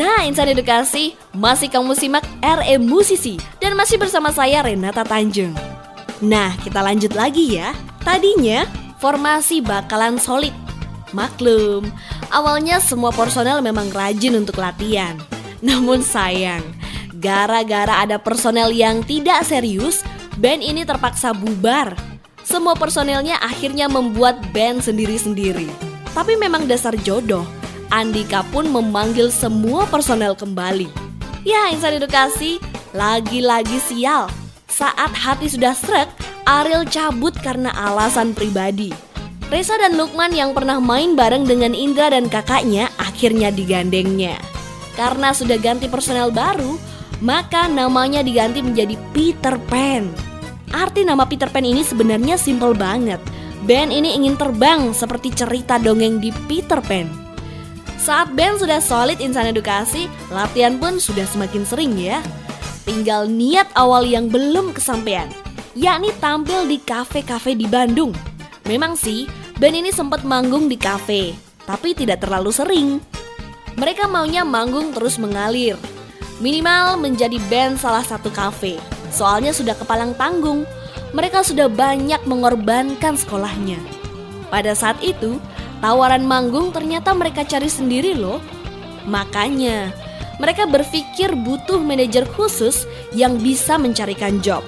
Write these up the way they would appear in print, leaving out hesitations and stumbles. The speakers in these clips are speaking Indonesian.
Nah, insan edukasi, masih kamu simak RE Musisi dan masih bersama saya Renata Tanjung. Nah, kita lanjut lagi ya. Tadinya formasi bakalan solid. Maklum, awalnya semua personel memang rajin untuk latihan. Namun sayang, gara-gara ada personel yang tidak serius, band ini terpaksa bubar. Semua personelnya akhirnya membuat band sendiri-sendiri. Tapi memang dasar jodoh, Andika pun memanggil semua personel kembali. Ya, insan edukasi, lagi-lagi sial. Saat hati sudah srek, Ariel cabut karena alasan pribadi. Reza dan Lukman yang pernah main bareng dengan Indra dan kakaknya akhirnya digandengnya. Karena sudah ganti personel baru, maka namanya diganti menjadi Peter Pan. Arti nama Peter Pan ini sebenarnya simpel banget. Band ini ingin terbang seperti cerita dongeng di Peter Pan. Saat band sudah solid insan edukasi, latihan pun sudah semakin sering ya. Tinggal niat awal yang belum kesampaian, yakni tampil di kafe-kafe di Bandung. Memang sih, band ini sempat manggung di kafe, tapi tidak terlalu sering. Mereka maunya manggung terus mengalir. Minimal menjadi band salah satu kafe, soalnya sudah kepalang tanggung. Mereka sudah banyak mengorbankan sekolahnya. Pada saat itu, tawaran manggung ternyata mereka cari sendiri loh. Makanya, mereka berpikir butuh manajer khusus yang bisa mencarikan job.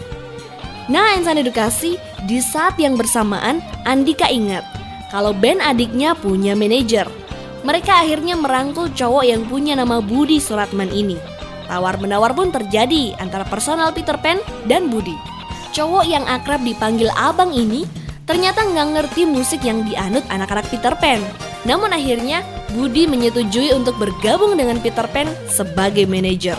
Nah, insan edukasi, di saat yang bersamaan, Andika ingat kalau band adiknya punya manajer. Mereka akhirnya merangkul cowok yang punya nama Budi Suratman ini. Tawar-menawar pun terjadi antara personal Peter Pan dan Budi. Cowok yang akrab dipanggil abang ini ternyata nggak ngerti musik yang dianut anak-anak Peter Pan. Namun akhirnya Budi menyetujui untuk bergabung dengan Peter Pan sebagai manajer.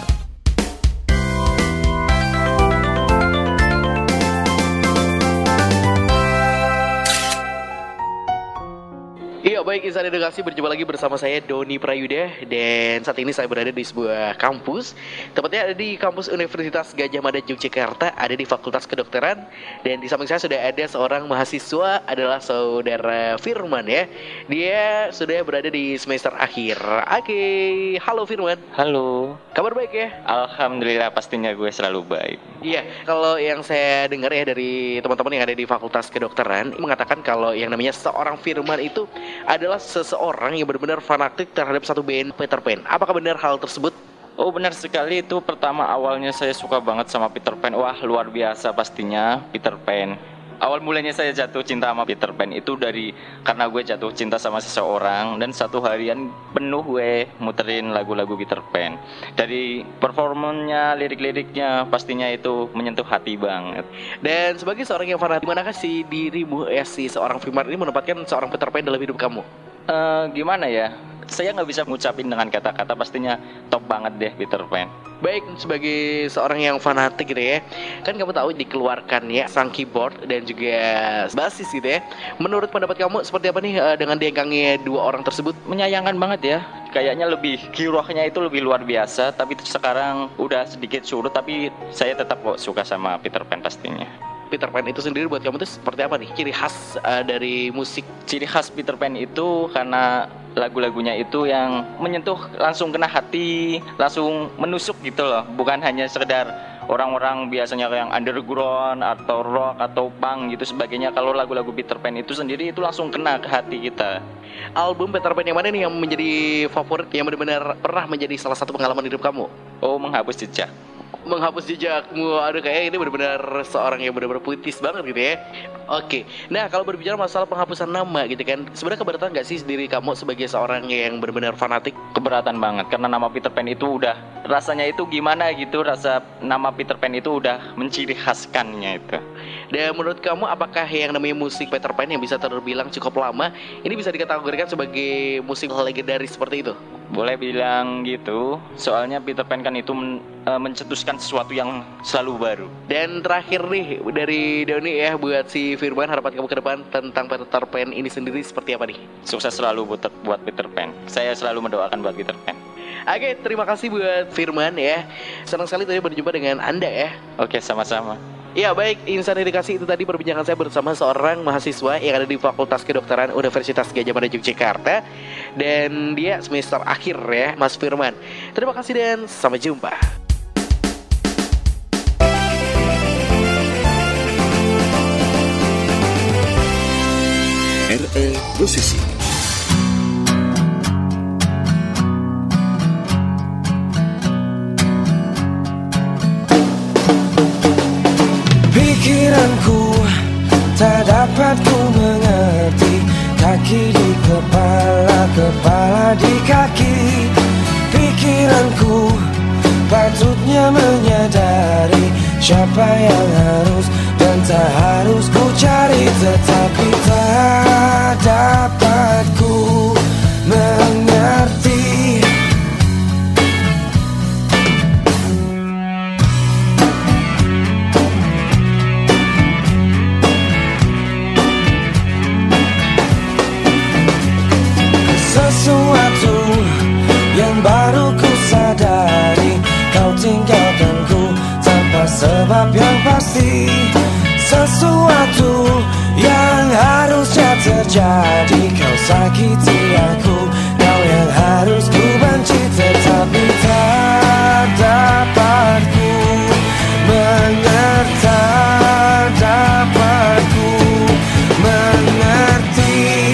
Iya, baik insan edukasi, berjumpa lagi bersama saya Doni Prayuda. Dan saat ini saya berada di sebuah kampus, tepatnya ada di kampus Universitas Gadjah Mada Yogyakarta, ada di Fakultas Kedokteran. Dan di samping saya sudah ada seorang mahasiswa, adalah saudara Firman ya. Dia sudah berada di semester akhir. Oke, halo Firman. Halo. Kabar baik ya? Alhamdulillah, pastinya gue selalu baik. Iya, kalau yang saya dengar ya dari teman-teman yang ada di Fakultas Kedokteran mengatakan kalau yang namanya seorang Firman itu adalah seseorang yang benar-benar fanatik terhadap satu band Peter Pan. Apakah benar hal tersebut? Oh, benar sekali. Itu pertama awalnya saya suka banget sama Peter Pan. Wah, luar biasa pastinya Peter Pan. Awal mulanya saya jatuh cinta sama Peter Pan itu karena gue jatuh cinta sama seseorang. Dan satu harian penuh gue muterin lagu-lagu Peter Pan. Dari performanya, lirik-liriknya pastinya itu menyentuh hati banget. Dan sebagai seorang yang fanatik, manakah si dirimu si seorang Firman ini menempatkan seorang Peter Pan dalam hidup kamu? Gimana ya? Saya nggak bisa ngucapin dengan kata-kata, pastinya top banget deh Peter Pan. Baik, sebagai seorang yang fanatik gitu ya, kan kamu tahu dikeluarkan ya sang keyboard dan juga bassis gitu ya. Menurut pendapat kamu seperti apa nih dengan diegangnya dua orang tersebut? Menyayangkan banget ya. Kayaknya lebih kirohnya itu lebih luar biasa. Tapi sekarang udah sedikit surut. Tapi saya tetap kok suka sama Peter Pan pastinya. Peter Pan itu sendiri buat kamu itu seperti apa nih? Ciri khas dari musik. Ciri khas Peter Pan itu karena lagu-lagunya itu yang menyentuh, langsung kena hati, langsung menusuk gitu loh. Bukan hanya sekedar orang-orang biasanya yang underground atau rock atau punk gitu sebagainya. Kalau lagu-lagu Peter Pan itu sendiri itu langsung kena ke hati kita. Album Peter Pan yang mana nih yang menjadi favorit, yang benar-benar pernah menjadi salah satu pengalaman hidup kamu? Oh, Menghapus Jejak. Menghapus jejakmu. Aduh, kayak ini benar-benar seorang yang benar-benar puitis banget gitu ya. Oke, nah kalau berbicara masalah penghapusan nama gitu kan, sebenarnya keberatan gak sih diri kamu sebagai seorang yang benar-benar fanatik? Keberatan banget, karena nama Peter Pan itu udah rasanya itu gimana gitu. Rasa nama Peter Pan itu udah menciri khaskannya itu. Dan menurut kamu apakah yang namanya musik Peter Pan yang bisa terbilang cukup lama ini bisa dikategorikan sebagai musik legendaris seperti itu? Boleh bilang gitu, soalnya Peter Pan kan itu mencetuskan sesuatu yang selalu baru. Dan terakhir nih dari Doni ya, buat si Firman, harapan kamu ke depan tentang Peter Pan ini sendiri seperti apa nih? Sukses selalu buat Peter Pan. Saya selalu mendoakan buat Peter Pan. Oke, terima kasih buat Firman ya. Senang sekali tadi berjumpa dengan Anda ya. Oke, sama-sama. Ya baik, insan edukasi, itu tadi perbincangan saya bersama seorang mahasiswa yang ada di Fakultas Kedokteran Universitas Gadjah Mada Yogyakarta. Dan dia semester akhir ya, Mas Firman. Terima kasih dan sampai jumpa. RE Musisi. Pikiranku tak dapat ku mengerti, kaki di kepala, kepala di kaki. Pikiranku patutnya menyadari siapa yang harus dan tak harus ku cari, tetapi tak dapat ku mengerti. Sesuatu yang baru ku sadari, kau tinggalkanku tanpa sebab yang pasti. Sesuatu yang harusnya terjadi, kau sakiti aku, kau yang harus ku benci, tetapi tak dapat ku mengerti, tak dapat ku mengerti.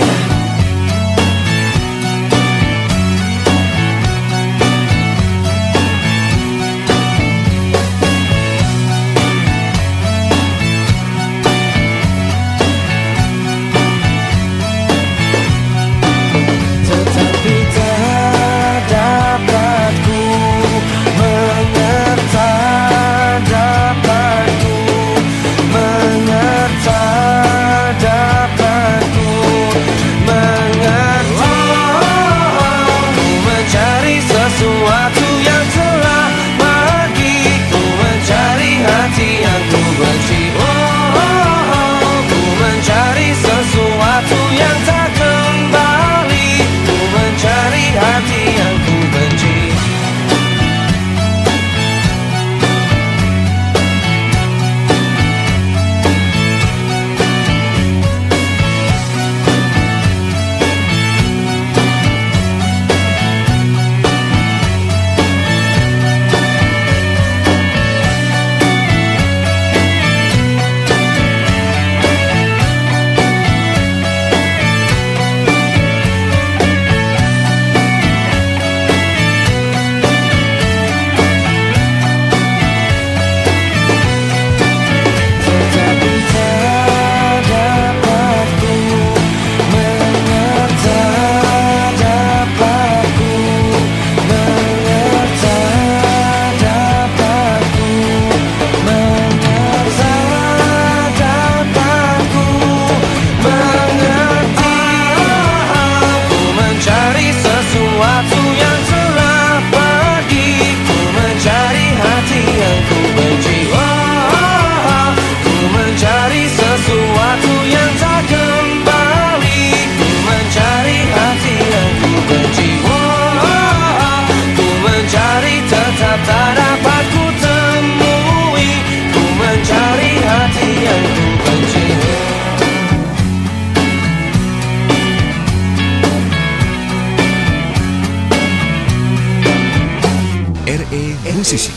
Musisi.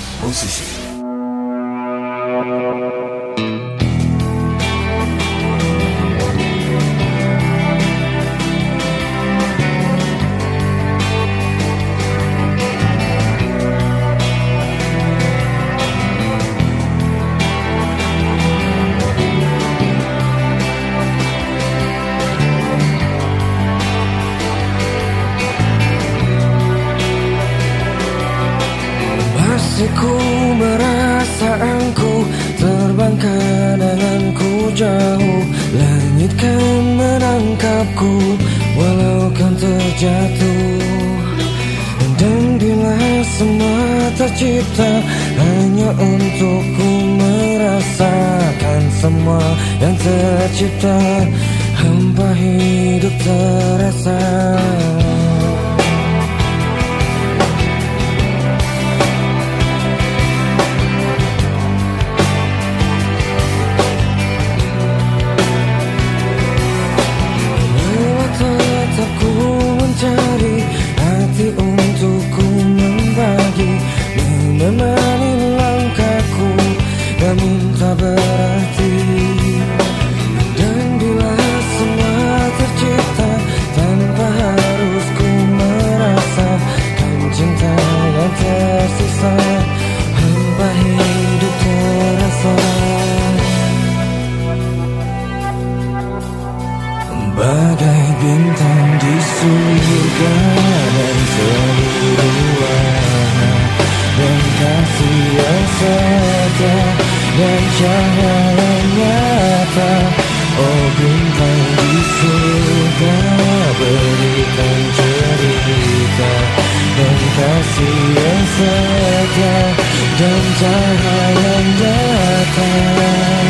Ku merasa engkau terbang kenanganku jauh, langit kan menangkapku walau kan terjatuh. Dan bila semua tercipta hanya untukku merasakan semua yang tercipta, hampa hidup terasa. Mencari hati yang setia dan cahaya yang datang.